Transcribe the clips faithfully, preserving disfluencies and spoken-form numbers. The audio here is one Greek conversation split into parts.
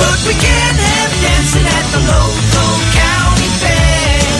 but we can't have dancing at the local county fair.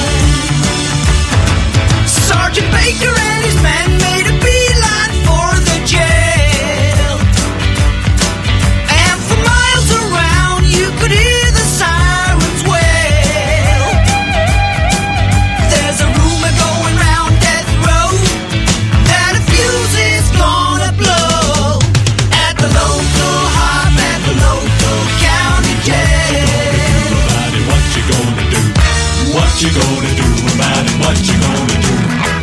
Sergeant Baker and his men made a beeline for the jail, and for miles around you could hear the sirens wail. There's a rumor going round death row that a fuse is gonna blow at the local hop, at the local county jail. What you gonna do? What you gonna do about it? What you gonna do?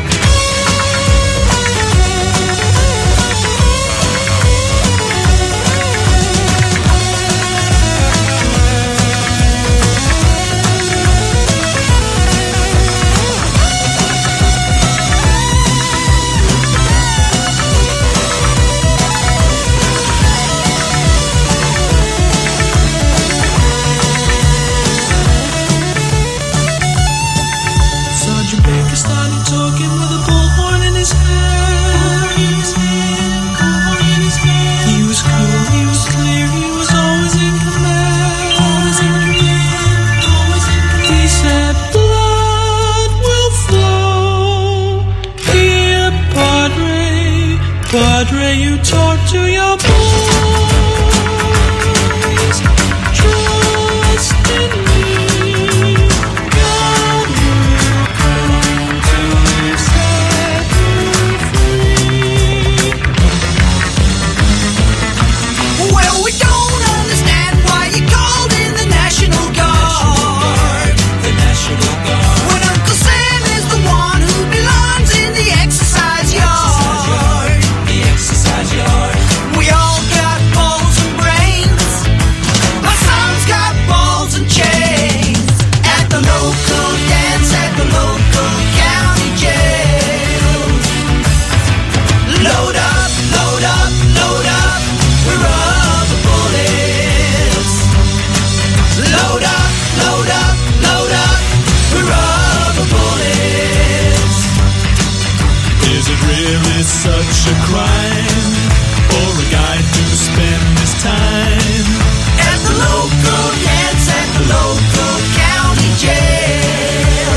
Sergeant Baker started talking with a bullhorn in his hand. He was cool, he was clear, he was always in command. Always in command, always in command. He said, blood will flow here, Padre. Padre, you talk to your boys. Trust in me. God will come to set you free. Well, we don't understand why you called in the National Guard. The National Guard. When Uncle Sam is the one who belongs in the exercise yard. The exercise yard. We all got balls and brains. My son's got balls and chains. At the local dance, at the local county jail. Load up, load up, load up with rubber bullets. Load up, load up, load up with rubber bullets. Is it really such a crime for a guy to spend his time At the local dance, at the local county jail.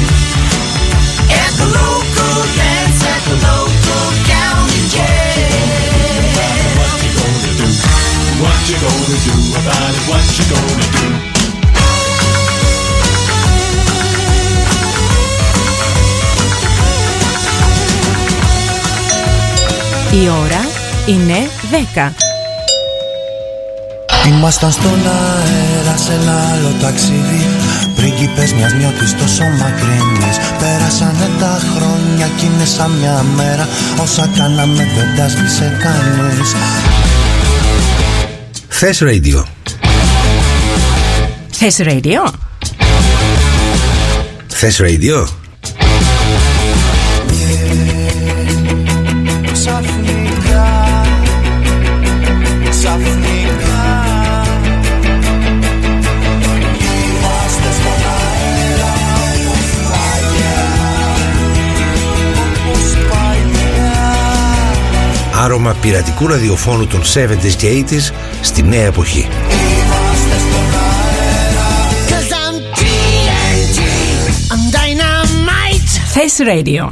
At the local dance, at the local county jail. What you gonna do? What you gonna do about it? What you gonna do? Η ώρα είναι δέκα. Ήμασταν στον αέρα σε ένα άλλο ταξίδι, πρίγκιπες μιας νιώτης τόσο μακρινής. Πέρασανε τα χρόνια κι είναι σαν μια μέρα, όσα κάναμε δεν τα σβήσε κανείς. Θες Radio. Θες radio? Θες Radio. Ξαφνικά, ξαφνικά είμαστε στον αέρα όπως παλιά, όπως παλιά. Άρωμα πειρατικού ραδιοφώνου των εβδομήντα και ογδόντα στη νέα εποχή. Είμαστε στον αέρα. Cause I'm τι εν τι, I'm dynamite. Θες radio.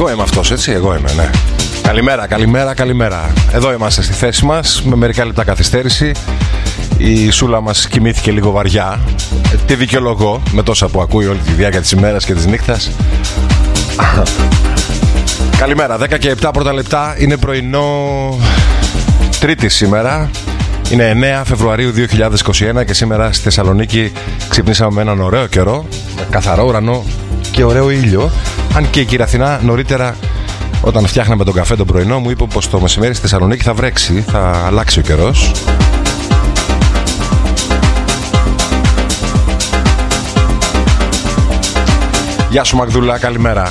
Εγώ είμαι αυτός, έτσι, εγώ είμαι, ναι. Καλημέρα, καλημέρα, καλημέρα. Εδώ είμαστε στη θέση μας, με μερικά λεπτά καθυστέρηση. Η Σούλα μας κοιμήθηκε λίγο βαριά. Τι δικαιολογώ, με τόσα που ακούει όλη τη διάρκεια της ημέρας και της νύχτας. Καλημέρα, δέκα και επτά πρώτα λεπτά. Είναι πρωινό Τρίτη σήμερα. Είναι εννέα Φεβρουαρίου δύο χιλιάδες είκοσι ένα και σήμερα στη Θεσσαλονίκη ξυπνήσαμε με έναν ωραίο καιρό, με καθαρό ουρανό και ωραίο ήλιο. Αν και η κυρία Αθηνά νωρίτερα, όταν φτιάχναμε τον καφέ τον πρωινό, μου είπε πως το μεσημέρι στη Θεσσαλονίκη θα βρέξει, θα αλλάξει ο καιρός. Γεια σου Μαγδούλα, καλημέρα.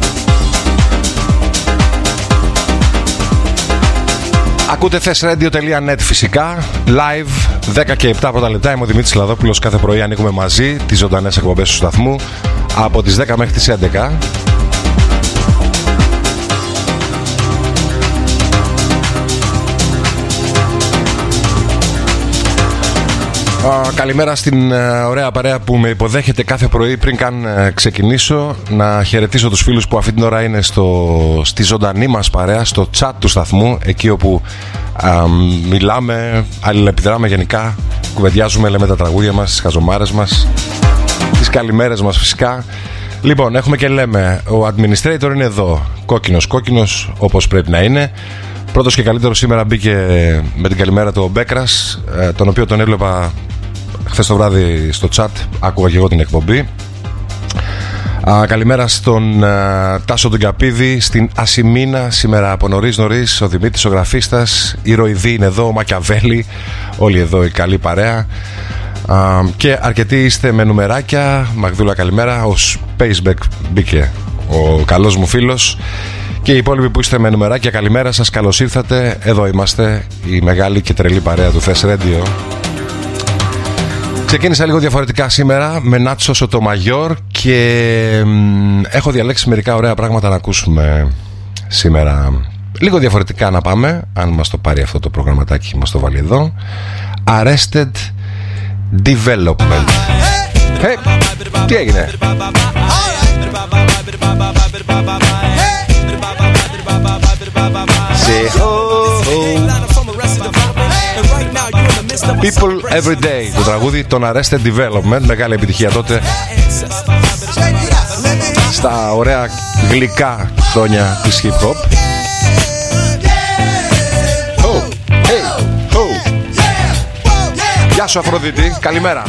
Ακούτε θες ρέντιο τελεία νετ φυσικά, live, δέκα και επτά πρώτα λεπτά. Είμαι ο Δημήτρης Λαδόπουλος, κάθε πρωί ανοίγουμε μαζί τις ζωντανές εκπομπές του σταθμού από τις δέκα μέχρι τις έντεκα. Uh, καλημέρα στην uh, ωραία παρέα που με υποδέχεται κάθε πρωί. Πριν καν uh, ξεκινήσω, να χαιρετήσω τους φίλους που αυτή την ώρα είναι στο, στη ζωντανή μας παρέα, στο chat του σταθμού, εκεί όπου uh, μιλάμε, αλληλεπιδράμε γενικά, κουβεντιάζουμε, λέμε τα τραγούδια μας, τις χαζομάρες μας, τις καλημέρες μας φυσικά. Λοιπόν, έχουμε και λέμε, ο administrator είναι εδώ, κόκκινος κόκκινος όπως πρέπει να είναι. Πρώτος και καλύτερος σήμερα μπήκε με την καλημέρα του ο Μπέκρας, τον οποίο τον έβλεπα χθες το βράδυ στο chat, άκουγα και εγώ την εκπομπή. Α, καλημέρα στον α, Τάσο τον Καπίδη, στην Ασημίνα σήμερα από νωρίς νωρίς, ο Δημήτρης ο γραφίστας, η Ροϊδή είναι εδώ, ο Μακιαβέλη, όλοι εδώ η καλή παρέα. Α, και αρκετοί είστε με νουμεράκια. Μαγδούλα καλημέρα, ο Spaceback μπήκε, ο καλός μου φίλος. Και οι υπόλοιποι που είστε με νουμεράκια, καλημέρα σας, καλώς ήρθατε. Εδώ είμαστε, η μεγάλη και τρελή παρέα του Θες Radio. Ξεκίνησα λίγο διαφορετικά σήμερα με Νάτσο Σοτομαγιόρ και μ, έχω διαλέξει μερικά ωραία πράγματα να ακούσουμε σήμερα. Λίγο διαφορετικά να πάμε, αν μας το πάρει αυτό το προγραμματάκι, μας το βάλει εδώ. Arrested Development. Hey, τι έγινε? People Every Day, το τραγούδι των Arrested Development, μεγάλη επιτυχία τότε στα ωραία γλυκά χρόνια της hip hop. Oh, hey, oh. Γεια σου Αφροδίτη, καλημέρα.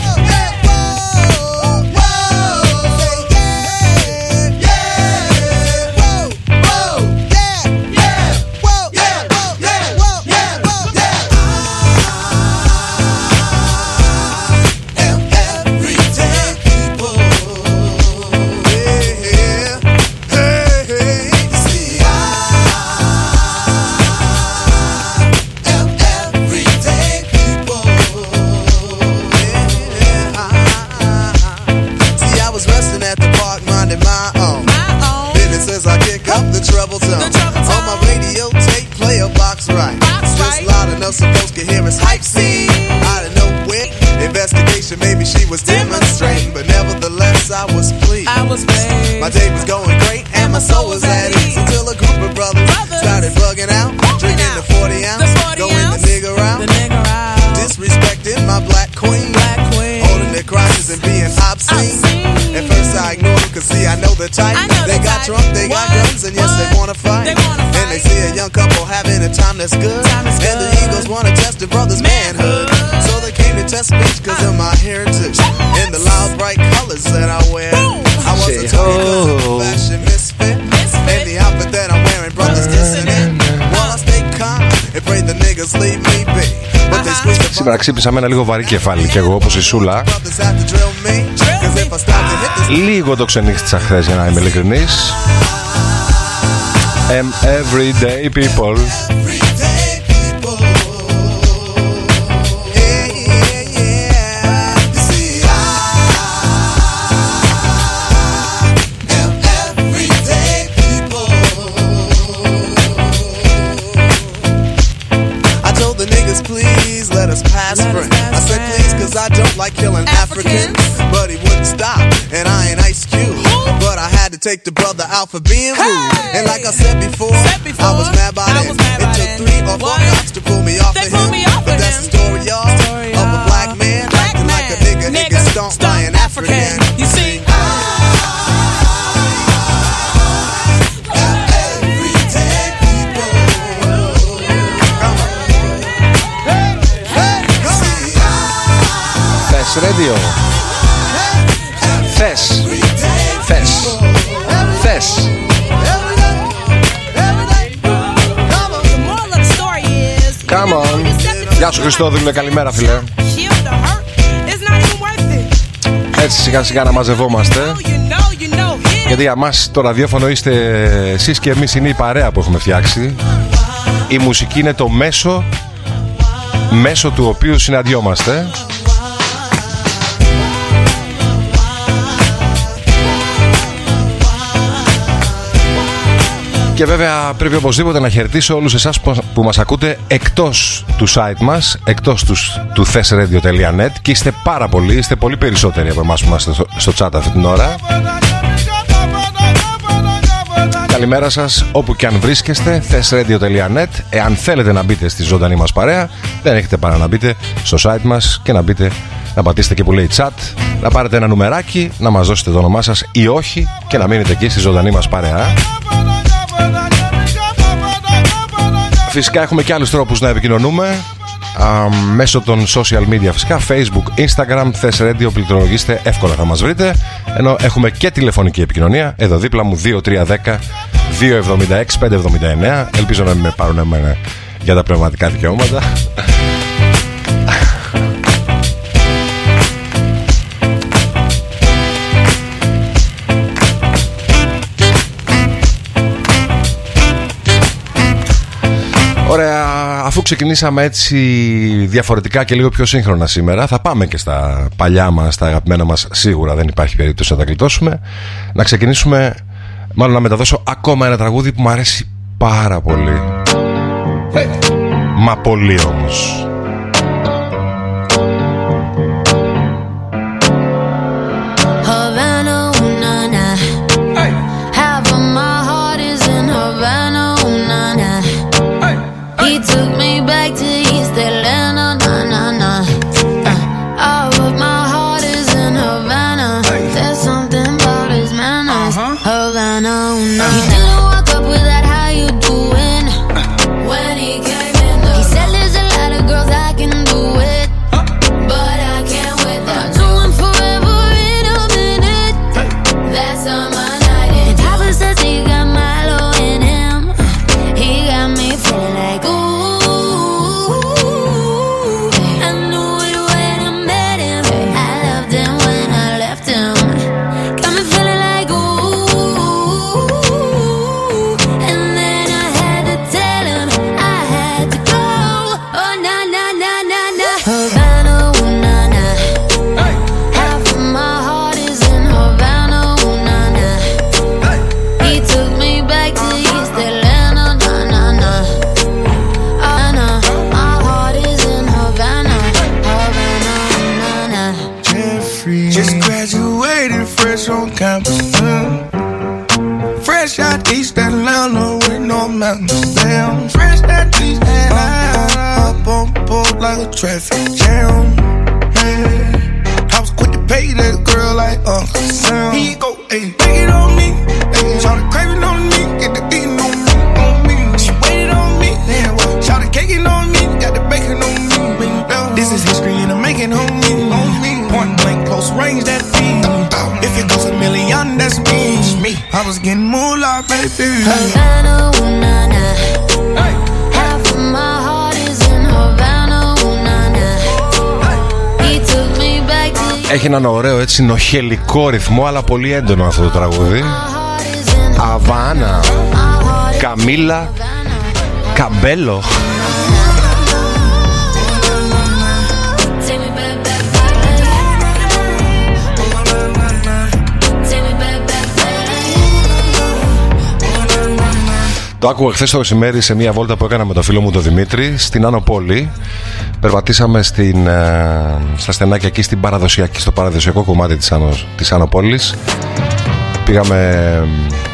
Maybe she was demonstrating, but nevertheless I was pleased. I was pleased. My day was going great and my soul was at ease until a group of brothers, brothers started bugging out, drinking the forty ounce, going the nigger out, the nigger out, disrespecting my black queen, black queen, holding their crotches and being obscene. obscene. At first I ignored them, cause see I know the type. Know they the got type. drunk, they what? got guns, and yes what? they wanna fight. They wanna fight. And they see a young couple having a time that's good, time is and good. The Eagles wanna test the brothers' manhood. manhood. So they came to test speech cause of my heritage and the loud bright colors that I wear. I was a total fashion misfit, and the outfit that I'm wearing, brothers dissing it. While I stay calm and pray the niggas leave me be. But they squeeze the σήμερα ξύπνησα με ένα λίγο βαρύ κεφάλι κι εγώ όπως η Σούλα. Λίγο το ξενύχτησα χθες για να είμαι ειλικρινής. I'm everyday people. Like killing Africans, but he wouldn't stop, and I ain't Ice Cube, but I had to take the brother out for being rude. Hey. And like I said before, said before I was mad by that. It took three or four cops to pull me off they of him. But that's the story, y'all, story, of a black man black acting man. Like a nigga, nigga, nigga stomp by an African. African. You see? Radio. Θες. Θες. Θες. Come on. Γεια σου Χριστόδουλε, καλημέρα φίλε. Έτσι σιγά σιγά να μαζευόμαστε. Γιατί για μας το ραδιόφωνο είστε εσείς και εμείς, είναι η παρέα που έχουμε φτιάξει. Η μουσική είναι το μέσο μέσω του οποίου συναντιόμαστε. Και βέβαια πρέπει οπωσδήποτε να χαιρετήσω όλους εσάς που μας ακούτε εκτός του site μας, εκτός του, του θες ρέιντιο τελεία νετ, και είστε πάρα πολλοί, είστε πολύ περισσότεροι από εμάς που είμαστε στο, στο chat αυτή την ώρα. Καλημέρα σας όπου και αν βρίσκεστε, θες ρέιντιο τελεία νετ. Εάν θέλετε να μπείτε στη ζωντανή μας παρέα, δεν έχετε παρά να μπείτε στο site μας και να μπείτε, να πατήσετε και που λέει chat, να πάρετε ένα νουμεράκι, να μας δώσετε το όνομά σας ή όχι και να μείνετε εκεί στη ζωντανή μας παρέα. Φυσικά έχουμε και άλλους τρόπους να επικοινωνούμε, α, μέσω των social media φυσικά, Facebook, Instagram, θες ρέιντιο, πληκτρολογήστε, εύκολα θα μας βρείτε. Ενώ έχουμε και τηλεφωνική επικοινωνία, εδώ δίπλα μου δύο τρία ένα μηδέν δύο εβδομήντα έξι πεντακόσια εβδομήντα εννέα. Ελπίζω να μην με πάρουν εμένα για τα πνευματικά δικαιώματα. Ωραία, αφού ξεκινήσαμε έτσι διαφορετικά και λίγο πιο σύγχρονα σήμερα, θα πάμε και στα παλιά μας, στα αγαπημένα μας, σίγουρα δεν υπάρχει περίπτωση να τα γλιτώσουμε. Να ξεκινήσουμε, μάλλον να μεταδώσω ακόμα ένα τραγούδι που μου αρέσει πάρα πολύ. Hey. Μα πολύ όμως. Traffic jam, man. I was quick to pay that girl like Uncle Sam. Here you go, ayy, take it on me. Shout the craving on me, get the beating on me, on me. She waited on me, yeah, well, shout the caking on me, got the bacon on me. This is history and I'm making on me, on me. Point blank, close range, that beat. If it goes a million, that's me. me. I was getting moolah, baby. Havana, ooh, nah, nah. Hey. Half of my heart is in Havana, ooh, nah, nah. He took me back to... Έχει έναν ωραίο έτσι νοχελικό ρυθμό, αλλά πολύ έντονο αυτό το τραγούδι. Αβάνα, Καμίλα, Καμπέλο. Το άκουγα χθες το μεσημέρι σε μια βόλτα που έκανα με το φίλο μου τον Δημήτρη στην Άνω Πόλη. Περπατήσαμε στην, στα στενάκια εκεί στην παραδοσιακή, στο παραδοσιακό κομμάτι της Άνω, της Άνω Πόλης. πήγαμε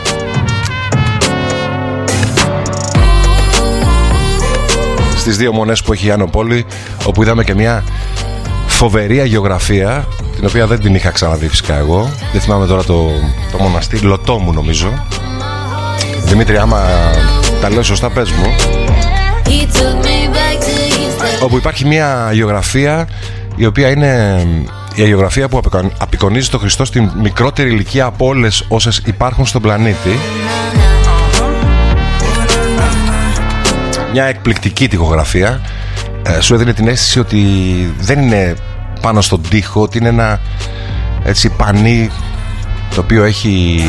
στις δύο μονές που έχει η Άνω Πόλη, όπου είδαμε και μια φοβερή αγιογραφία, την οποία δεν την είχα ξαναδεί φυσικά εγώ. Δεν θυμάμαι τώρα το, το μοναστήρι, Λωτόμου νομίζω. Δημήτρη, άμα τα λέω σωστά πες μου. Όπου υπάρχει μια αγιογραφία, η οποία είναι η αγιογραφία που απεικονίζει τον Χριστό στη μικρότερη ηλικία από όλες όσες υπάρχουν στον πλανήτη. Μια εκπληκτική τοιχογραφία. ε, Σου έδινε την αίσθηση ότι δεν είναι πάνω στον τοίχο, ότι είναι ένα έτσι πανί το οποίο έχει...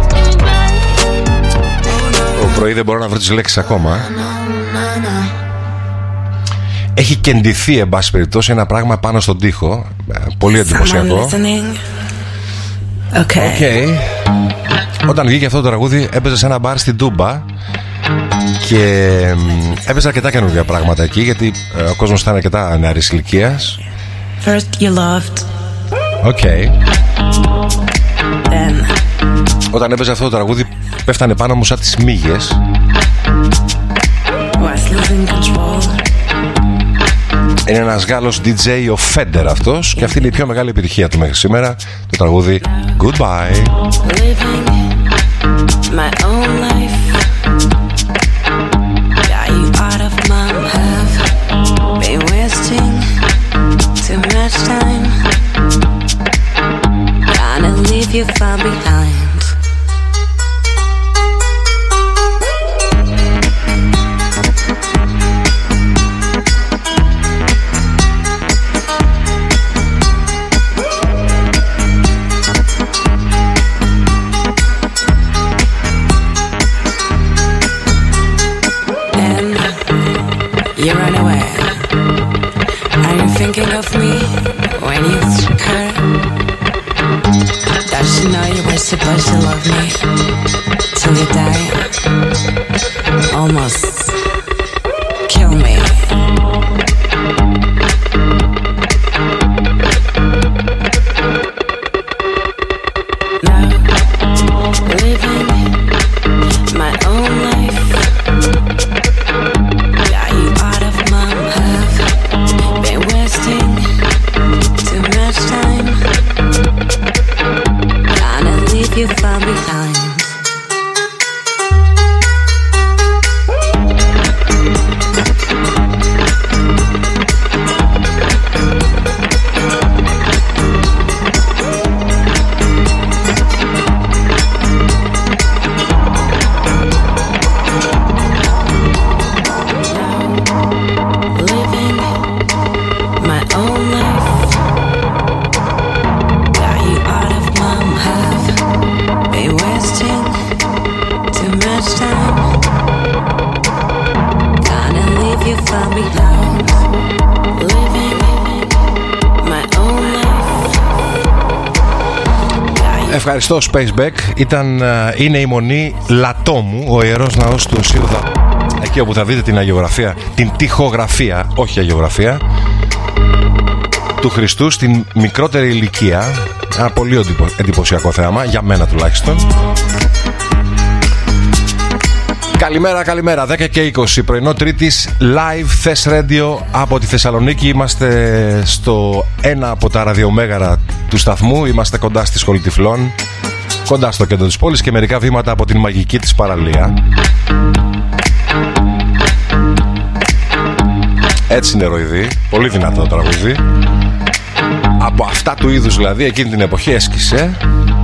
Το πρωί δεν μπορώ να βρω τις λέξεις ακόμα. Έχει κεντηθεί εν πάση περιπτώσει ένα πράγμα πάνω στον τοίχο. Πολύ εντυπωσιακό. Okay. Okay. Όταν βγήκε αυτό το τραγούδι έπαιζε σε ένα μπαρ στην Τούμπα και έπαιζε αρκετά καινούργια πράγματα εκεί, γιατί ε, ο κόσμος ήταν αρκετά νεαρής ηλικίας. First you loved. Okay. Then. Όταν έπαιζε αυτό το τραγούδι πέφτανε πάνω μου σαν τις μύγες. Was losing control. Είναι ένας Γάλλος ντι τζέι, ο Fender αυτός, και αυτή είναι η πιο μεγάλη επιτυχία του μέχρι σήμερα, το τραγούδι Goodbye. Living my own life. Got you out of my path. Been wasting too much time. Gonna leave you far behind. You run away. Are you thinking of me when you hurt? Don't you know you were supposed to love me till you die? Almost kill me. Now living my own life. You far behind. Ευχαριστώ Spaceback. Ήταν, είναι η μονή Λατόμου, ο ιερός ναός του Σιούδα, εκεί όπου θα δείτε την αγιογραφία, την τοιχογραφία, όχι αγιογραφία, του Χριστού στην μικρότερη ηλικία. Ένα πολύ εντυπωσιακό θέαμα, για μένα τουλάχιστον. Καλημέρα, καλημέρα. δέκα και είκοσι πρωινό Τρίτης, live Thess Radio από τη Θεσσαλονίκη. Είμαστε στο ένα από τα ραδιομέγαρα του σταθμού. Είμαστε κοντά στη Σχολή Τυφλών, κοντά στο κέντρο της πόλης και μερικά βήματα από την μαγική της παραλία. Έτσι είναι ροειδή, πολύ δυνατό τραγούδι. Από αυτά του είδους δηλαδή, εκείνη την εποχή έσκησε.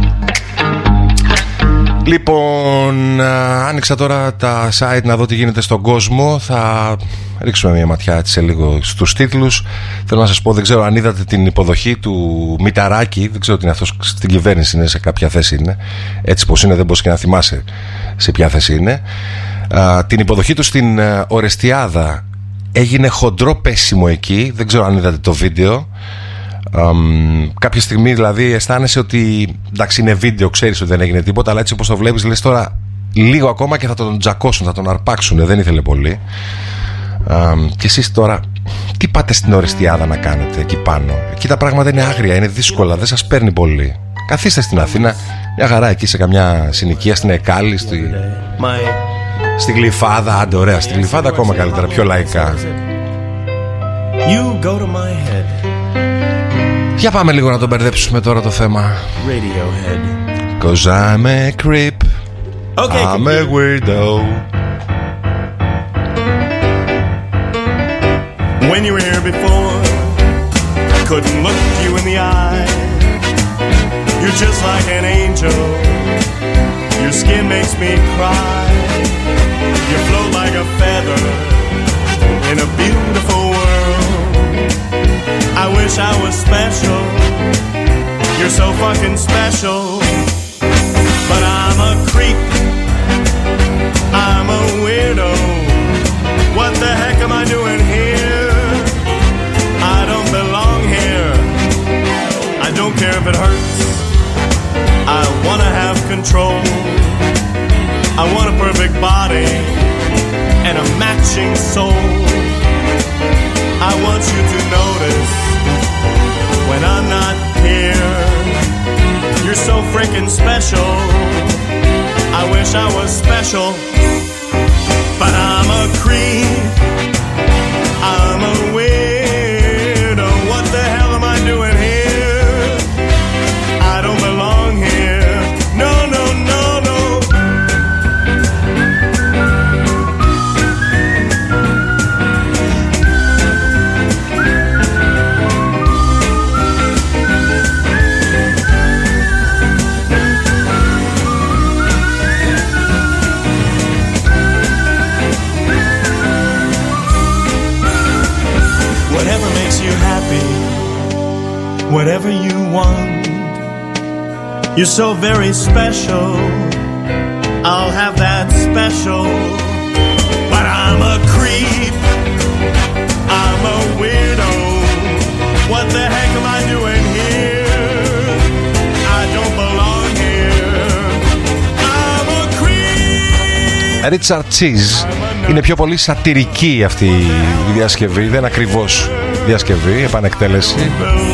Λοιπόν, άνοιξα τώρα τα site να δω τι γίνεται στον κόσμο. Θα ρίξουμε μια ματιά έτσι σε λίγο στους τίτλους. Θέλω να σας πω, δεν ξέρω αν είδατε την υποδοχή του Μηταράκη. Δεν ξέρω τι είναι αυτός, στην κυβέρνηση είναι, σε κάποια θέση είναι. Έτσι πως είναι δεν μπορείς και να θυμάσαι σε ποια θέση είναι. Α, την υποδοχή του στην Ορεστιάδα. Έγινε χοντρό πέσιμο εκεί. Δεν ξέρω αν είδατε το βίντεο. Um, κάποια στιγμή δηλαδή αισθάνεσαι ότι εντάξει είναι βίντεο, ξέρεις ότι δεν έγινε τίποτα, αλλά έτσι όπως το βλέπεις λες τώρα λίγο ακόμα και θα τον τζακώσουν, θα τον αρπάξουν. Δεν ήθελε πολύ. um, Και εσείς τώρα τι πάτε στην Ορεστιάδα να κάνετε εκεί πάνω? Εκεί τα πράγματα είναι άγρια, είναι δύσκολα, δεν σας παίρνει πολύ. Καθίστε στην Αθήνα, μια χαρά εκεί σε καμιά συνοικία, στην Εκάλη, στη, στη Γλυφάδα. Άντε, ωραία, στη Γλυφάδα ακόμα καλύτερα, πιο λαϊκά. You go to my head. Για πάμε λίγο να τον μπερδέψουμε τώρα το θέμα. Radiohead. Cause I'm a creep. Okay, I'm a weirdo. When you were here before, I couldn't look you in the eye. You're just like an angel. Your skin makes me cry. You float like a feather in a beautiful world. I wish I was special. You're so fucking special. But I'm a creep. I'm a weirdo. What the heck am I doing here? I don't belong here. I don't care if it hurts. I wanna have control. I want a perfect body and a matching soul. I want you to notice when I'm not here. You're so freaking special. I wish I was special, but I'm a creep. I'm a weirdo. What the hell am I doing here? I don't belong here. No, no, no, no. Whatever makes you happy, whatever you want, you're so very special. I'll have that special, but I'm a creep. I'm a weirdo. What the heck am I doing here? I don't belong here. I'm a creep. Richard Cheese. Είναι πιο πολύ σατυρική αυτή η διασκευή, δεν είναι ακριβώς διασκευή, επανεκτέλεση.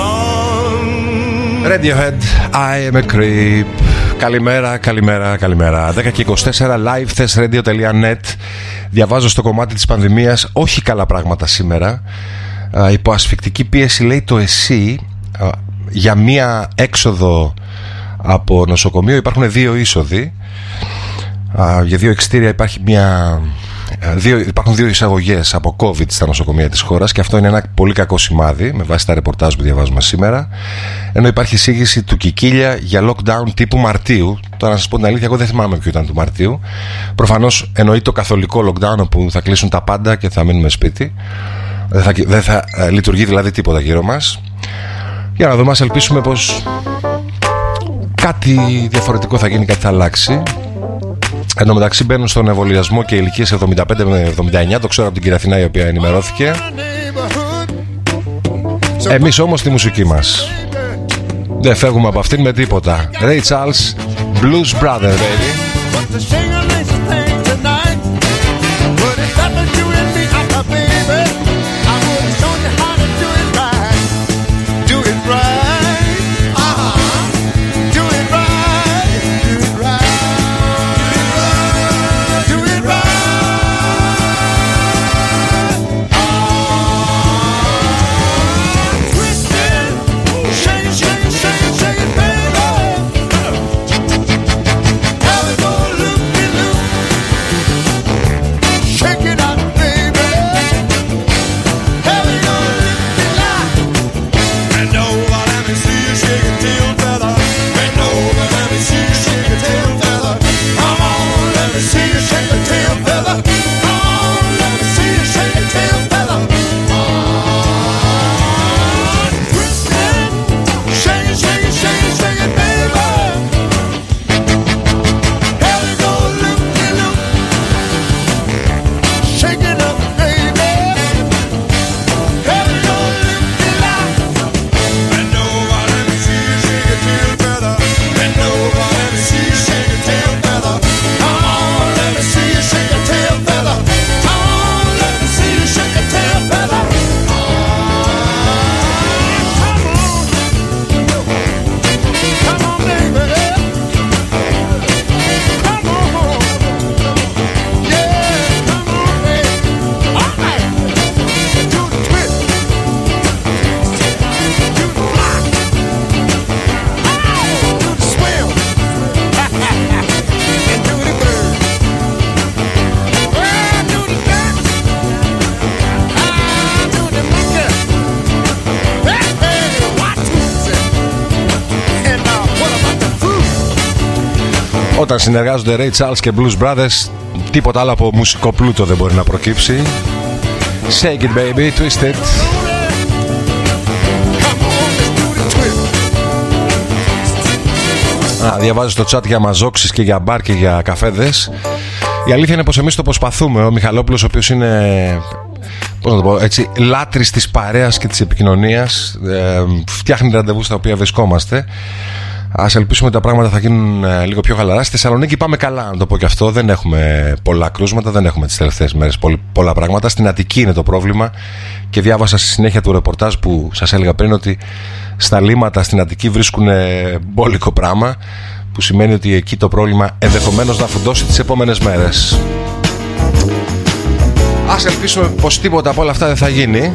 Radiohead, I am a creep. Καλημέρα, καλημέρα, καλημέρα. δέκα και είκοσι τέσσερα, live thesradio τελεία net. Διαβάζω στο κομμάτι της πανδημίας, όχι καλά πράγματα σήμερα. Α, υπό ασφυκτική πίεση, λέει το ΕΣΥ, α, για μία έξοδο από νοσοκομείο υπάρχουν δύο είσοδοι. Α, για δύο εξιτήρια υπάρχει μια... Δύο, υπάρχουν δύο εισαγωγές από COVID στα νοσοκομεία της χώρας και αυτό είναι ένα πολύ κακό σημάδι με βάση τα ρεπορτάζ που διαβάζουμε σήμερα. Ενώ υπάρχει εισήγηση του Κικίλια για lockdown τύπου Μαρτίου. Τώρα να σας πω την αλήθεια, εγώ δεν θυμάμαι ποιο ήταν του Μαρτίου. Προφανώς εννοεί το καθολικό lockdown όπου θα κλείσουν τα πάντα και θα μείνουμε σπίτι. Δεν θα, δεν θα ε, λειτουργεί δηλαδή τίποτα γύρω μας. Για να δούμε, ας ελπίσουμε πως κάτι διαφορετικό θα γίνει, κάτι θα αλλάξει. Εν τω μεταξύ μπαίνουν στον εμβολιασμό και ηλικίες εβδομήντα πέντε με εβδομήντα εννιά. Το ξέρω από την κυρία Αθηνά η οποία ενημερώθηκε. Εμείς όμως τη μουσική μας δεν φεύγουμε από αυτήν με τίποτα. Ray Charles, Blues Brother, baby. Nobody Όταν συνεργάζονται Ray Charles και Blues Brothers, τίποτα άλλο από μουσικό πλούτο δεν μπορεί να προκύψει. Shake it baby, twist it. Α, διαβάζω στο chat για μαζόξεις και για μπαρ και για καφέδες. Η αλήθεια είναι πως εμείς το προσπαθούμε. Ο Μιχαλόπουλος, ο οποίος είναι, πώς να το πω έτσι, λάτρης της παρέας και της επικοινωνίας, ε, φτιάχνει ραντεβού στα οποία βρισκόμαστε. Ας ελπίσουμε ότι τα πράγματα θα γίνουν ε, λίγο πιο χαλαρά. Στη Θεσσαλονίκη πάμε καλά, να το πω και αυτό. Δεν έχουμε πολλά κρούσματα, δεν έχουμε τις τελευταίες μέρες πολλά πράγματα. Στην Αττική είναι το πρόβλημα και διάβασα στη συνέχεια του ρεπορτάζ που σας έλεγα πριν ότι στα λίμματα στην Αττική βρίσκουν μπόλικο πράγμα, που σημαίνει ότι εκεί το πρόβλημα ενδεχομένως να φουντώσει τις επόμενες μέρες. Ας ελπίσουμε πως τίποτα από όλα αυτά δεν θα γίνει,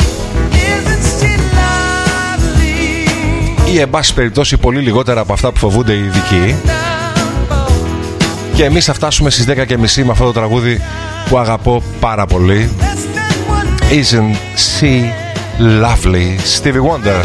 ή εν πάση περιπτώσει πολύ λιγότερα από αυτά που φοβούνται οι ειδικοί, και εμείς θα φτάσουμε στις δέκα και μισή με αυτό το τραγούδι που αγαπώ πάρα πολύ. Isn't she lovely, Stevie Wonder.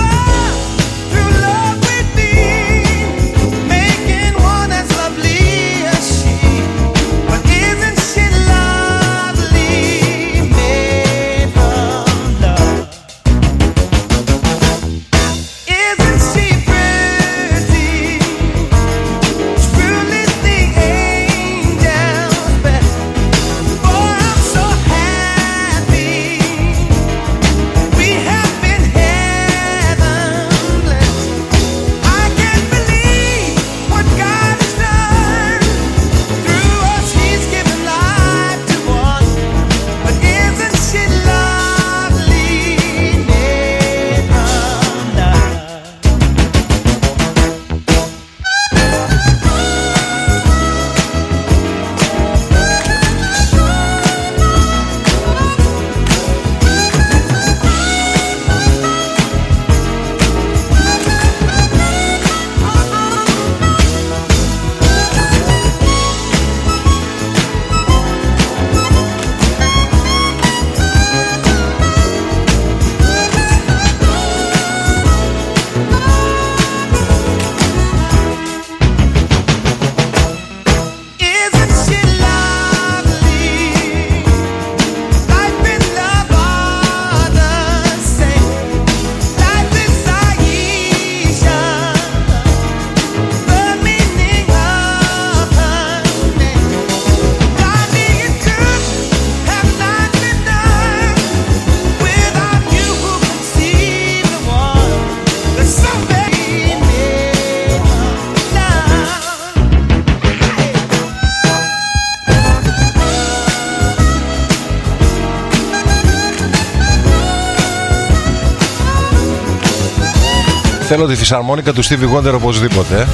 Θέλω τη φυσαρμόνικα του Stevie Wonder οπωσδήποτε.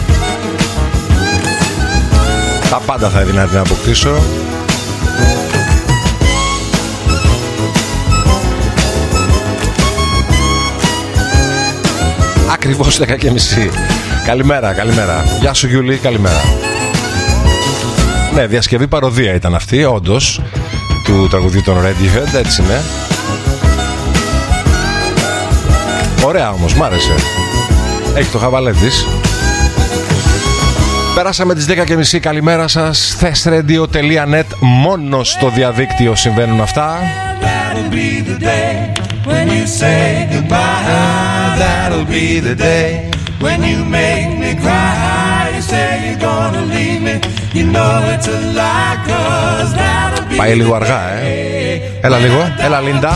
Τα πάντα θα έδινα να αποκτήσω. Ακριβώς δέκα και μισή. Καλημέρα, καλημέρα. Γεια σου Γιούλη, καλημέρα. Ναι, διασκευή παροδία ήταν αυτή, όντως, του τραγουδιού των Radiohead, έτσι είναι. Ωραία όμως, μ' άρεσε. Έχει το χαβαλέ της. Πέρασαμε τις δέκα και μισή, καλημέρα σας. thesradio τελεία net, μόνο στο διαδίκτυο συμβαίνουν αυτά. That'll be the day when you say goodbye. That'll be the day when you make me cry. You say you're gonna leave me. You know it's a lie, 'cause that'll be. Πάει λίγο αργά, ε. Έλα λίγο, έλα Λίντα.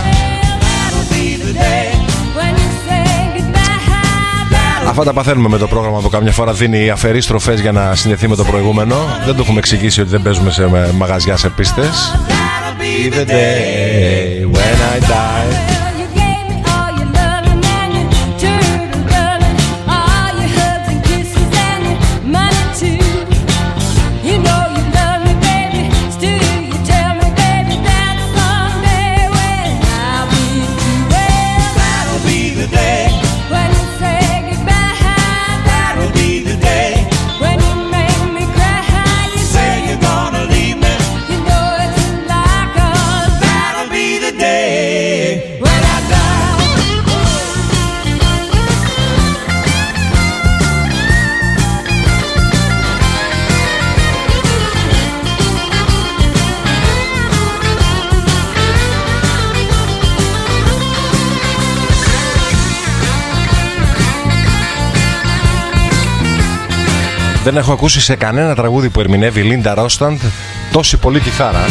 Αυτά τα παθαίνουμε με το πρόγραμμα που καμιά φορά δίνει αφαιρείς στροφές για να συνδεθεί με το προηγούμενο. Δεν το έχουμε εξηγήσει ότι δεν παίζουμε σε μαγαζιά, σε πίστες. Be the day when I die. When Δεν έχω ακούσει σε κανένα τραγούδι που ερμηνεύει η Λίντα Ρόσταντ τόση πολύ κιθάρα.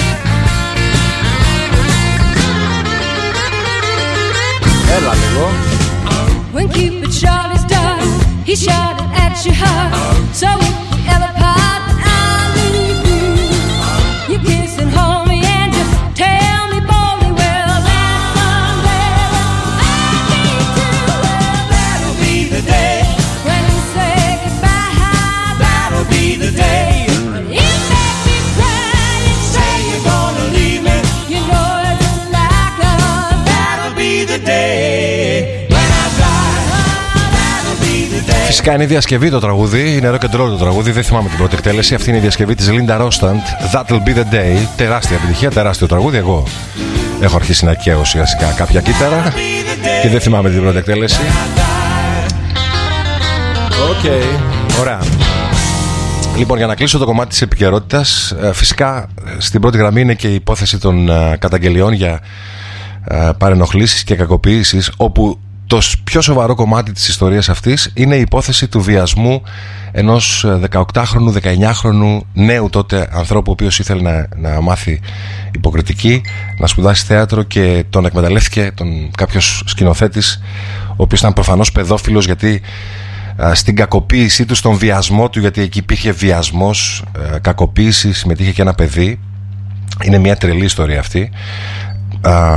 Έλα λίγο. When Cupid shot his dart, he shot it at your heart. So if we ever part, I'll leave you. You kiss and hold me and you tell me boldly, well, that someday I'll be too. Well, that'll be the day when we say goodbye. That'll be the day when you make me cry and say you're gonna leave me. You know it's like us. That'll be the day. Φυσικά είναι η διασκευή το τραγούδι, είναι rock and roll το τραγούδι, δεν θυμάμαι την πρώτη εκτέλεση. Αυτή είναι η διασκευή της Linda Rostand, That'll be the day. Τεράστια επιτυχία, τεράστιο τραγούδι. Εγώ έχω αρχίσει να καίω ουσιαστικά κάποια κύτταρα και δεν θυμάμαι την πρώτη εκτέλεση. Οκ, okay, ωραία. Λοιπόν, για να κλείσω το κομμάτι της επικαιρότητας, φυσικά στην πρώτη γραμμή είναι και η υπόθεση των καταγγελιών για παρενοχλήσεις και κακοποίησεις, όπου το πιο σοβαρό κομμάτι της ιστορίας αυτής είναι η υπόθεση του βιασμού ενός δεκαοκτάχρονου, δεκαεννιάχρονου νέου τότε ανθρώπου, ο οποίος ήθελε να, να μάθει υποκριτική, να σπουδάσει θέατρο και τον εκμεταλλεύτηκε τον, κάποιος σκηνοθέτης, ο οποίος ήταν προφανώς παιδόφιλος, γιατί α, στην κακοποίησή του, στον βιασμό του, γιατί εκεί υπήρχε βιασμός, α, κακοποίηση, συμμετείχε και ένα παιδί. Είναι μια τρελή ιστορία αυτή. Α,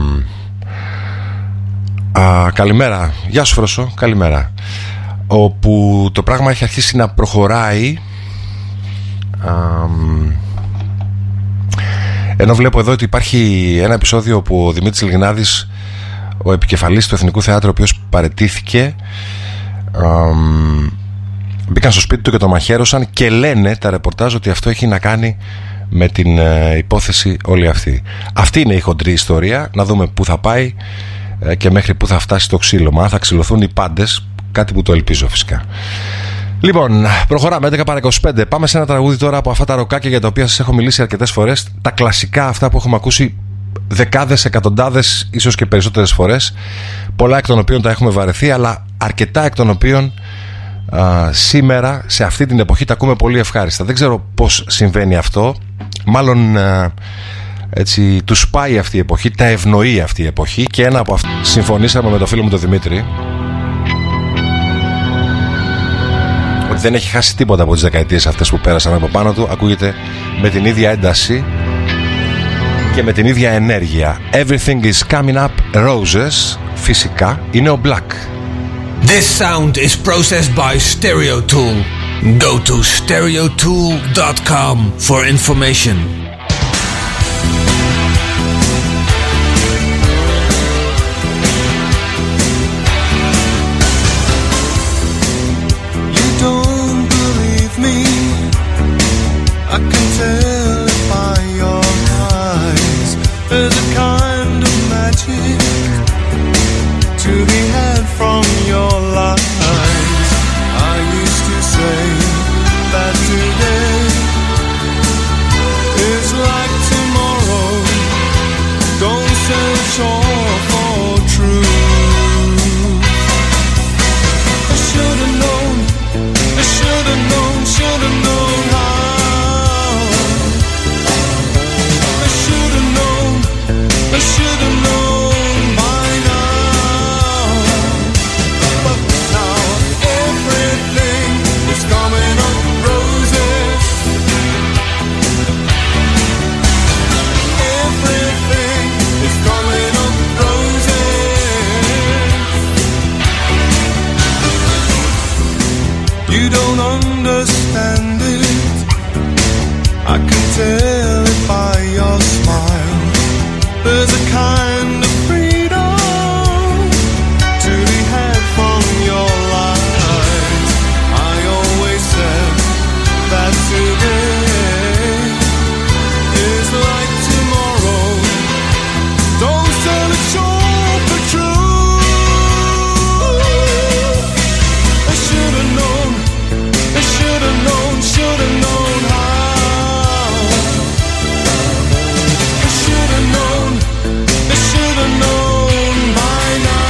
Α, καλημέρα, γεια σου Φρόσο, καλημέρα. Όπου το πράγμα έχει αρχίσει να προχωράει, α, ενώ βλέπω εδώ ότι υπάρχει ένα επεισόδιο όπου ο Δημήτρης Λιγνάδης, ο επικεφαλής του Εθνικού Θεάτρου, ο οποίος παραιτήθηκε, α, μπήκαν στο σπίτι του και το μαχαίρωσαν, και λένε τα ρεπορτάζ ότι αυτό έχει να κάνει με την ε, υπόθεση όλη αυτή. Αυτή είναι η χοντρή ιστορία. Να δούμε πού θα πάει και μέχρι που θα φτάσει το ξύλωμα. Θα ξυλωθούν οι πάντες, κάτι που το ελπίζω φυσικά. Λοιπόν, προχωράμε έντεκα παρά είκοσι πέντε. Πάμε σε ένα τραγούδι τώρα από αυτά τα ροκάκια για τα οποία σας έχω μιλήσει αρκετές φορές. Τα κλασικά, αυτά που έχουμε ακούσει δεκάδες, εκατοντάδες, ίσως και περισσότερες φορές. Πολλά εκ των οποίων τα έχουμε βαρεθεί, αλλά αρκετά εκ των οποίων α, σήμερα, σε αυτή την εποχή, τα ακούμε πολύ ευχάριστα. Δεν ξέρω πώς συμβαίνει αυτό. Μάλλον α, έτσι τους πάει αυτή η εποχή, τα ευνοεί αυτή η εποχή, και ένα από αυτά συμφωνήσαμε με το φίλο μου τον Δημήτρη, ότι δεν έχει χάσει τίποτα από τις δεκαετίες αυτές που πέρασαν από πάνω του. Ακούγεται με την ίδια ένταση και με την ίδια ενέργεια. Everything is coming up roses. Φυσικά είναι ο Black. This sound is processed by Stereotool. Go to stereotool dot com for information.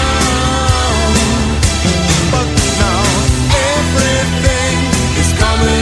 Coming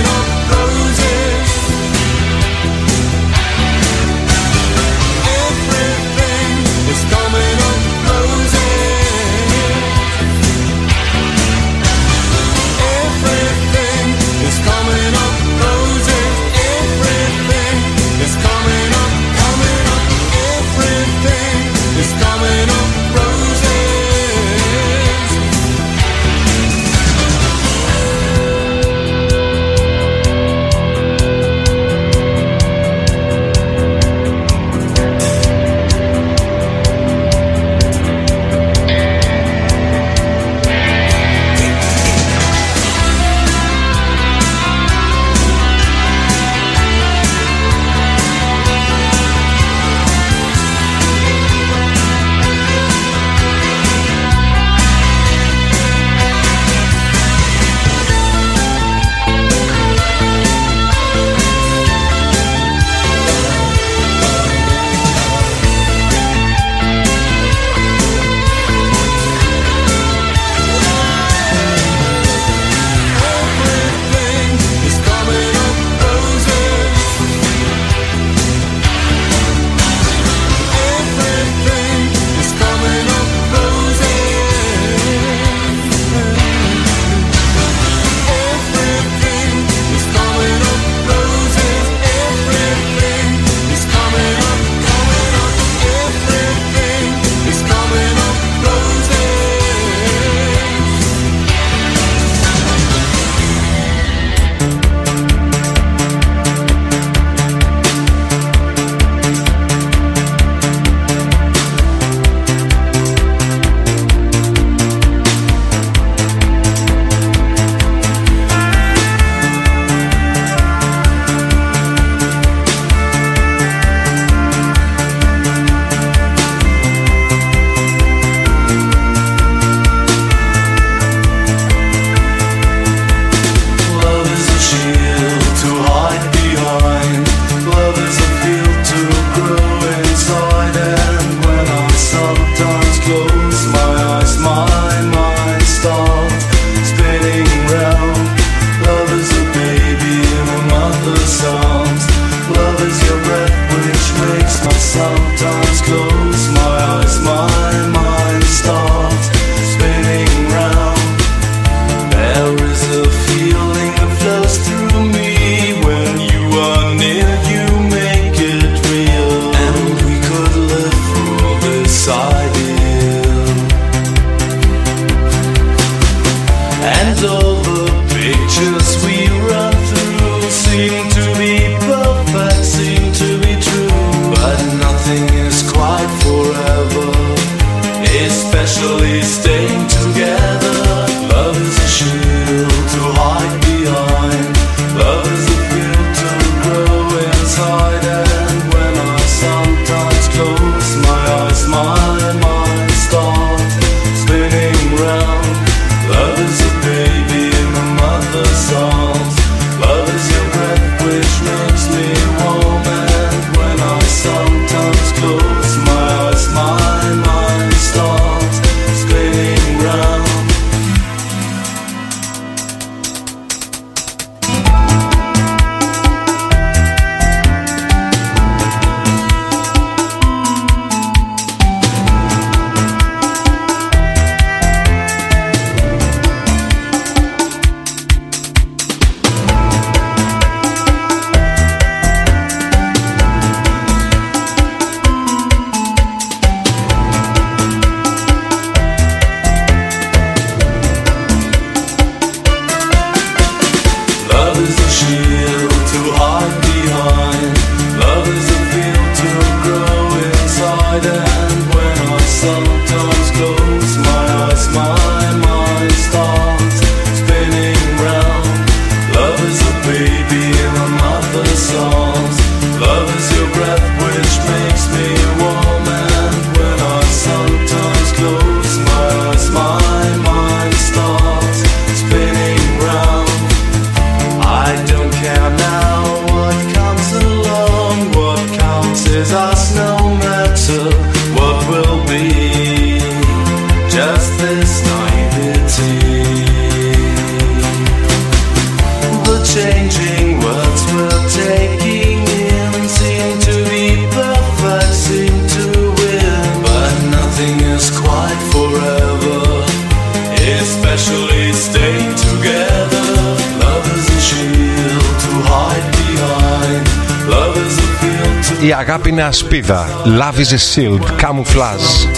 changing words we're taking in seem to be perfect, seem to win, but nothing is quite forever, especially staying together. Love is a shield to hide behind. Love is a field to... Η αγάπη είναι ασπίδα. Love is a shield. Camouflage.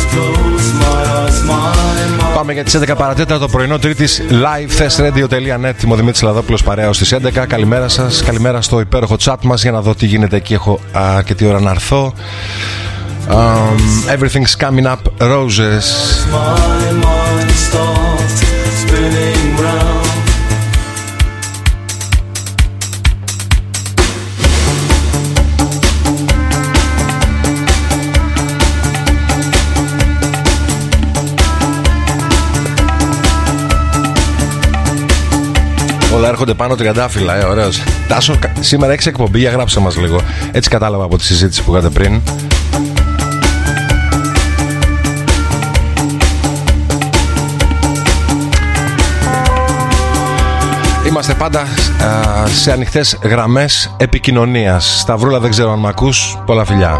Πάμε για τις έντεκα παρατέταρτο το πρωινό Τρίτης live thesradio dot net. Είμαι ο Δημήτρης Λαδόπουλος, παρέα ως τις έντεκα. Καλημέρα σας, καλημέρα στο υπέροχο chat μας για να δω τι γίνεται εκεί. Έχω αρκετή ώρα να έρθω. um, Everything's coming up roses. My mind starts spinning round. Όλα έρχονται πάνω τριαντάφυλλα, ε, ωραίος. Τάσο, σήμερα έχεις εκπομπή, για γράψε μας λίγο. Έτσι κατάλαβα από τη συζήτηση που είχατε πριν. Είμαστε πάντα α, σε ανοιχτές γραμμές επικοινωνίας. Σταυρούλα, δεν ξέρω αν μ' ακούς. Πολλά φιλιά.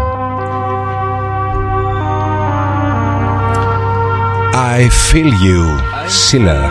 I feel you, Siller.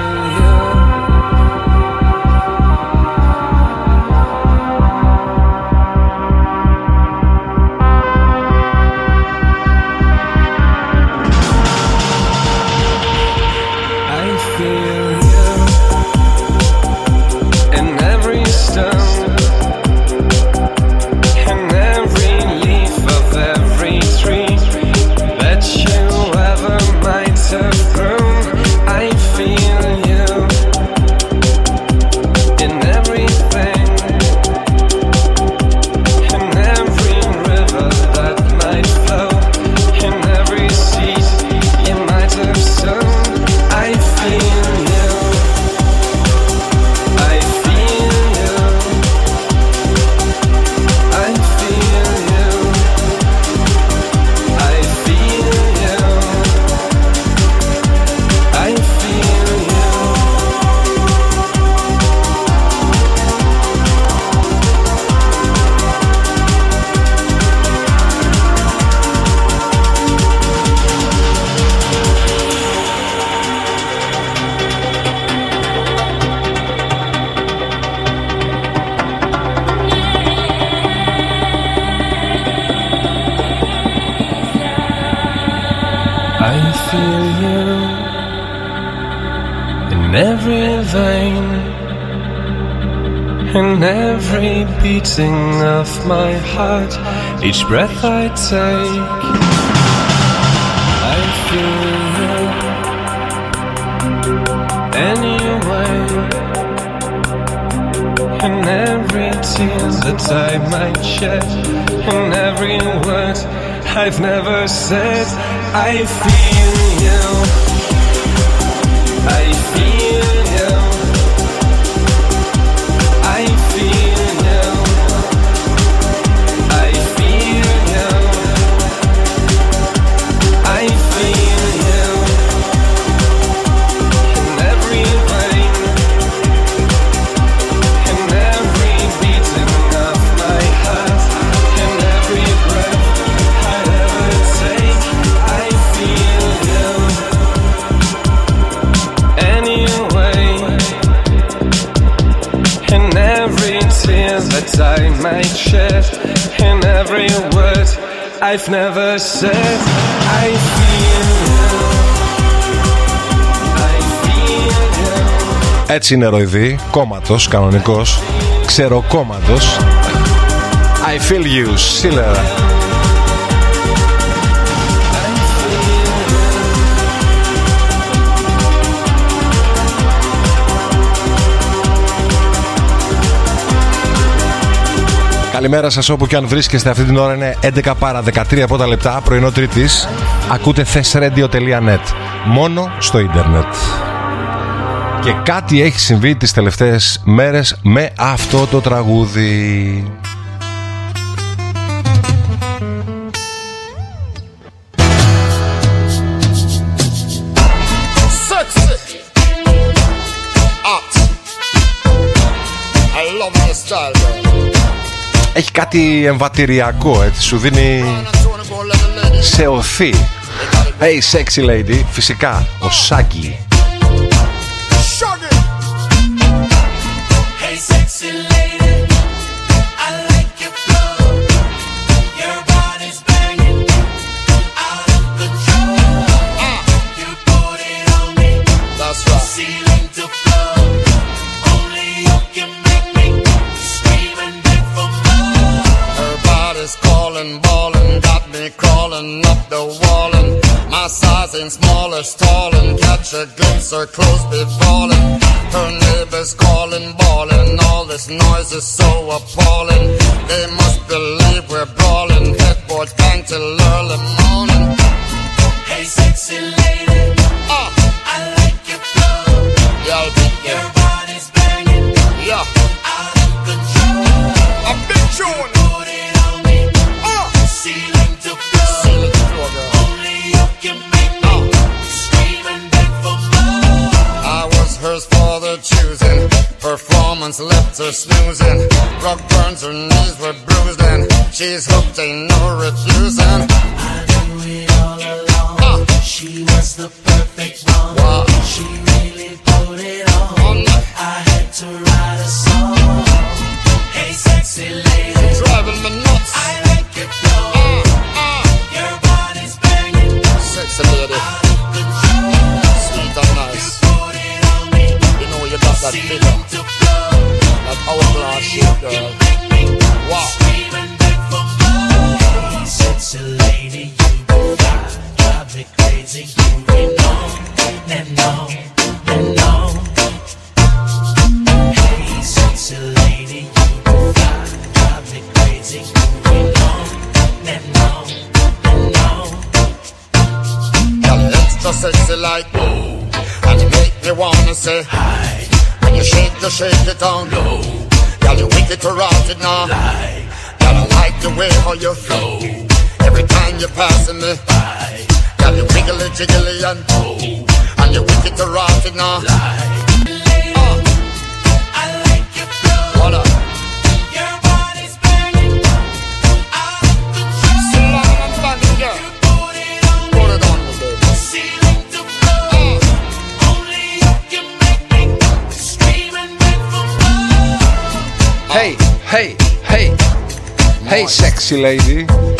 Of my heart, each breath I take, I feel you anyway. In every tear that I might shed, in every word I've never said, I feel you, I feel you, I feel you. That I might shed, in every word I've never said, I feel you, I feel you. Έτσι είναι ροειδή, κόμματος, κανονικός, ξεροκόμματος. I feel you, Siller. Καλημέρα σας όπου και αν βρίσκεστε. Αυτή την ώρα είναι έντεκα παρά δεκατρία πρώτα λεπτά, πρωινό Τρίτης. Ακούτε thesradio dot net, μόνο στο ίντερνετ. Και κάτι έχει συμβεί τις τελευταίες μέρες με αυτό το τραγούδι. I love your style, girl. Έχει κάτι εμβατηριακό, έτσι, σου δίνει σε οθή. Hey sexy lady, φυσικά ο Shaggy. Hey sexy lady, I like your flow. Your body's banging out of control. Uh. You put it on me. That's right. Ceiling to floor. Only you can make me scream and beg for more. Her body's calling, ballin', got me crawling up the wall, and my size ain't small or tall, and catch a glimpse, her clothes be falling. Her neighbors calling, bawling, all this noise is so appalling. They must believe we're brawling, headboard bang till early morning. Hey sexy lady, uh. I like your flow. Yeah, I'll be there. Your body's banging, yeah, out of control. I've been chewing. Put it on me, uh. ceiling to floor. Ceiling to floor, girl. Only you can make me uh. scream and beg for more. I was hers for the choosing. Performance left her snoozing. Rug burns, her knees were bruised, and she's hooked, ain't no refusing. I knew it all along. Uh. She was the perfect one. Wow. She really put it on. On I had to write a song. Hey sexy lady, driving me nuts. I like your flow. Uh, uh. Your body's banging, Sexy lady, out of control. sweet and nice. Put it on me, You know you got that figure, ceiling to floor. that hourglass shape, girl. Wow. Scream and beg for more. Hey sexy lady, you fly, drive me crazy. Moving on and on and on. Hey sexy lady, you fly, drive me crazy. Moving on and on and on. Girl, you extra sexy like oh, and you make me wanna say hi. When you shake, you shake it down low. Girl, you wicked to rot it now. Girl, I like the way how you flow. Every time you're passing me by. Girl, you wiggly jiggly and oh, and you wicked to rot it now. Uh. I like your flow. Hold up. Your body's banging out of control. So long and banging, girl. Put it on me, Put it on me, baby. ceiling to floor. Uh. Only you can make me scream and beg for more. Hey, hey, hey, hey sexy lady.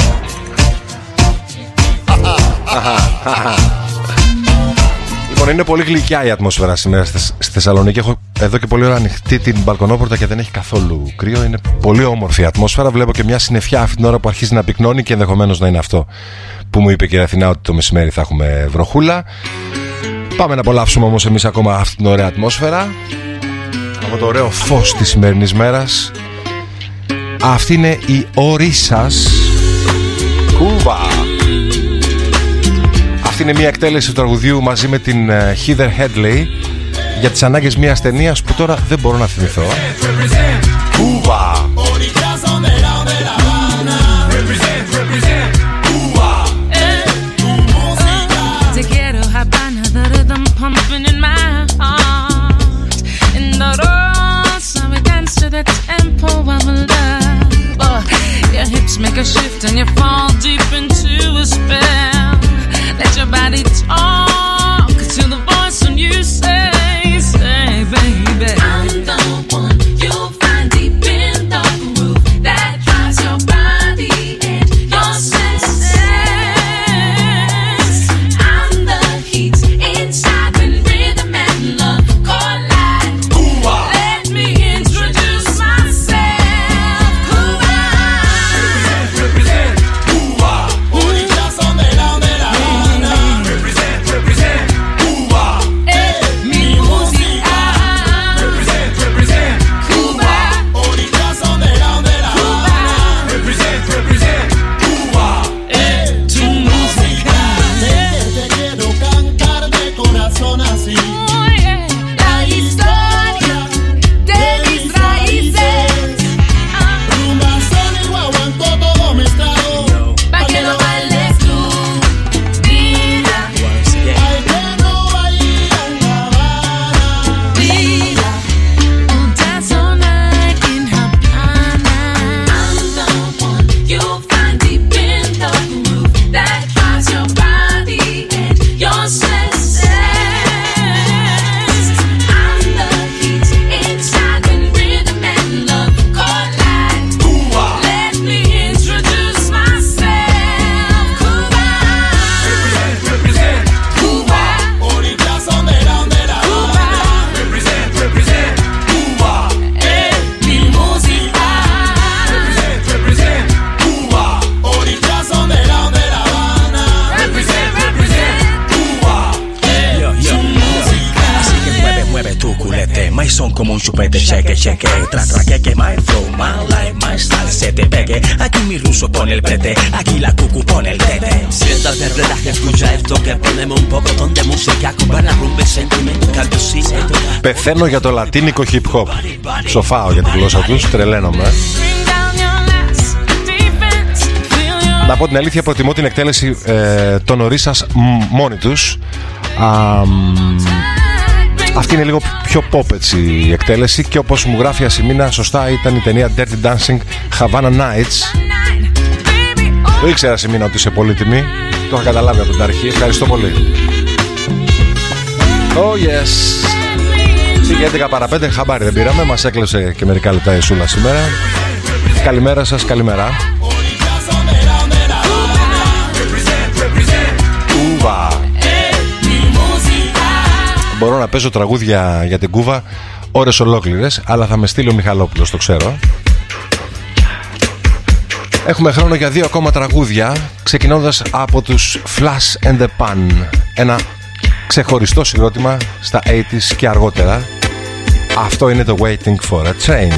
Λοιπόν, είναι πολύ γλυκιά η ατμόσφαιρα σήμερα στη Θεσσαλονίκη. Έχω εδώ και πολύ ώρα ανοιχτή την μπαλκονόπορτα και δεν έχει καθόλου κρύο. Είναι πολύ όμορφη η ατμόσφαιρα. Βλέπω και μια συννεφιά αυτή την ώρα που αρχίζει να πυκνώνει και ενδεχομένως να είναι αυτό που μου είπε η κυρία Αθηνά, ότι το μεσημέρι θα έχουμε βροχούλα. Πάμε να απολαύσουμε όμως εμείς ακόμα αυτή την ωραία ατμόσφαιρα, από το ωραίο φως της σημερινής μέρας. Αυτή είναι η Ορίσας Κούβα. Αυτή είναι μια εκτέλεση του τραγουδιού μαζί με την Heather Headley για τις ανάγκες μιας ταινίας που τώρα δεν μπορώ να θυμηθώ. Κούβα. Pumping in my heart, in the rosa we dance to the tempo of love. Oh, your hips make a shift and you fall deep into a spell. Let your body talk to the voice when you say, say, baby, I'm the one you'll find deep in the groove that drives your body and your senses. I'm the heat inside. Represent, represent, Cuba. mucho pete, cheque, cheque. Tra, tra, que, que, my flow, my life, my style se te pegue. Aquí mi ruso pone el prete, aquí la cucu pone el tete. Siéntate, relaja, escucha esto que ponemos un poco de música con buena rumba y sentimiento, calciosina. Πεθαίνω για το λατίνικο hip hop. Σοφάω για τη γλώσσα τους, τρελαίνομαι. Να πω την αλήθεια, προτιμώ την εκτέλεση ε, των Ορίσας μόνοι τους. Α, αυτή είναι λίγο πιο pop έτσι η εκτέλεση και όπως μου γράφει η Ασημίνα, σωστά ήταν η ταινία Dirty Dancing Havana Nights. Το ήξερα Ασημίνα ότι είσαι πολύτιμη. Το είχα καταλάβει από την αρχή. Ευχαριστώ πολύ. Oh yes. Πήγε έντεκα παρά πέντε, χαμπάρι δεν πήραμε. Μας έκλεψε και μερικά λεπτά η Σούλα σήμερα. Καλημέρα σας, καλημέρα. Κούβα. Μπορώ να παίζω τραγούδια για την Κούβα ώρες ολόκληρες, αλλά θα με στείλει ο Μιχαλόπουλος, το ξέρω. Έχουμε χρόνο για δύο ακόμα τραγούδια, ξεκινώντας από τους Flash and the Pan. Ένα ξεχωριστό συγκρότημα στα ογδόντα και αργότερα. Αυτό είναι το Waiting for a Train.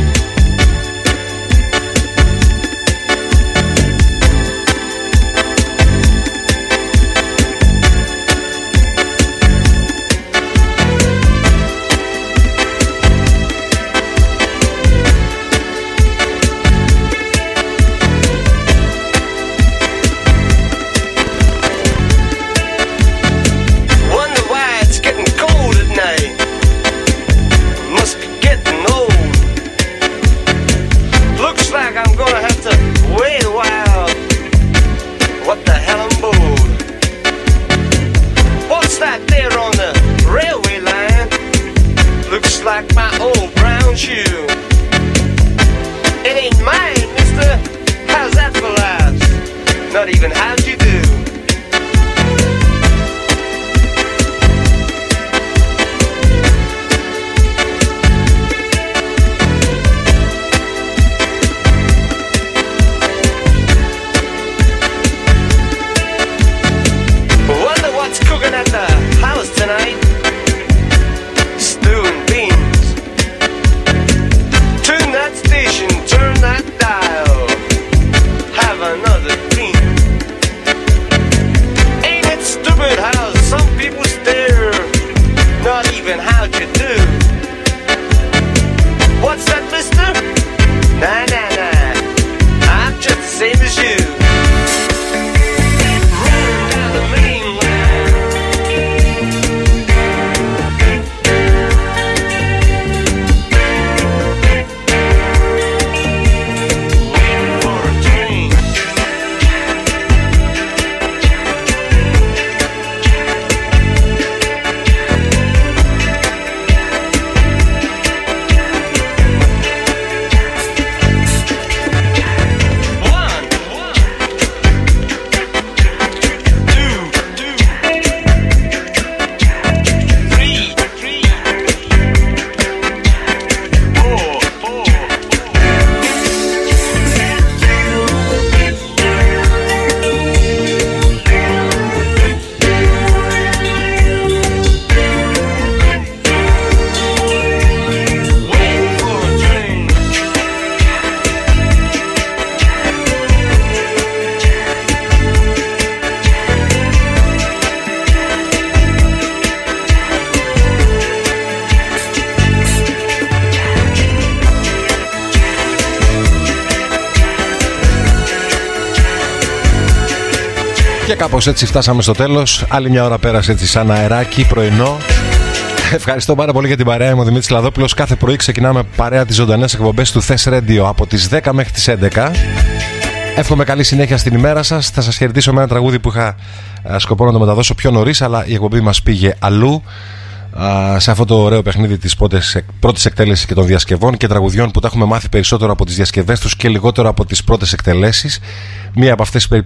Κάπως έτσι φτάσαμε στο τέλος. Άλλη μια ώρα πέρασε έτσι σαν αεράκι πρωινό. Ευχαριστώ πάρα πολύ για την παρέα. Είμαι ο Δημήτρης Λαδόπουλος. Κάθε πρωί ξεκινάμε παρέα τις ζωντανές εκπομπές του Θες Radio από τις δέκα μέχρι τις έντεκα. Εύχομαι καλή συνέχεια στην ημέρα σας. Θα σας χαιρετήσω με ένα τραγούδι που είχα σκοπό να το μεταδώσω πιο νωρίς, αλλά η εκπομπή μας πήγε αλλού. Σε αυτό το ωραίο παιχνίδι της πρώτης εκτέλεσης και των διασκευών και τραγουδιών που τα έχουμε μάθει περισσότερο από τις διασκευές τους και λιγότερο από τις πρώτες εκτελέσεις. Μία από αυτές τις